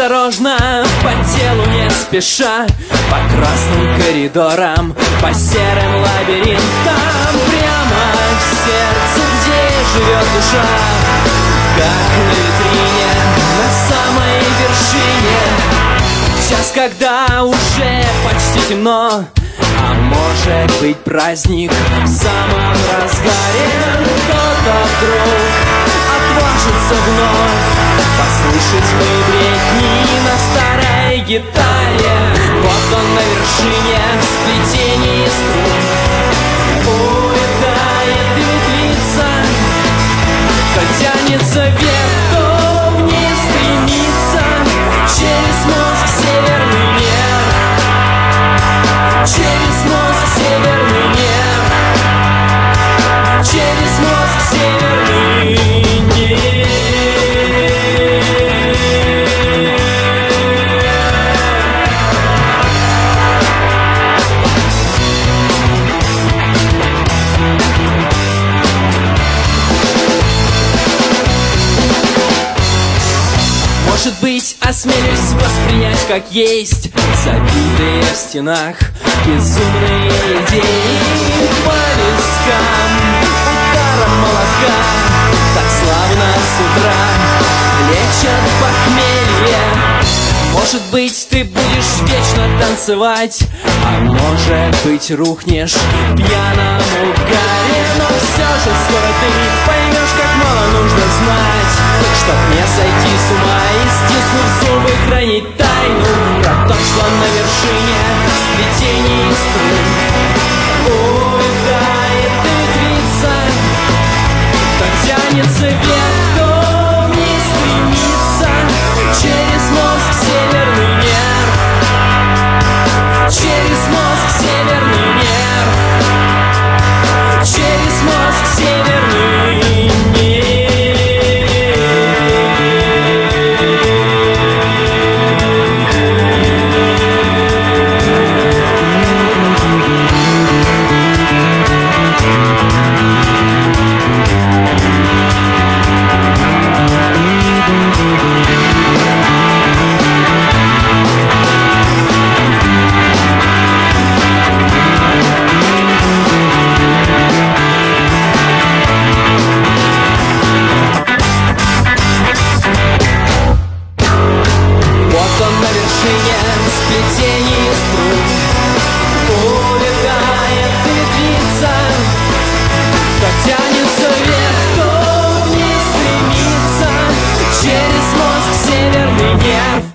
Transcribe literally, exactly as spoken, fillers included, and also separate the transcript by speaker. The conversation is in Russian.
Speaker 1: осторожно, по телу не спеша, по красным коридорам, по серым лабиринтам, прямо в сердце, где живет душа, как на витрине, на самой вершине. Час, когда уже почти темно, а может быть праздник в самом разгаре, кто-то вдруг отважится вновь послушать мои бредни на старой гитаре. Вот он на вершине, в сплетении струн, улетает и ветвится, то тянется вверх, то вниз стремится, через мозг северный нерв, через мозг северный нерв, через мозг северный нерв. Может быть, осмелюсь воспринять как есть забитые в стенах безумные идеи по вискам ударом молотка. Так славно с утра лечат похмелье. Может быть, ты будешь вечно танцевать, а может быть, рухнешь в пьяном угаре. Но все же скоро ты поймешь, как мало нужно знать, чтоб не сойти с ума и, стиснув зубы, хранить тайну про то, что на вершине сплетений струн улетает и ветвится, то тянется вверх, то вниз стремится, через мозг северный нерв, через мозг северный нерв, через мозг северный нерв. Сплетение струн улетает и ветвится, то тянется вверх, то вниз стремится, через мозг северный нерв,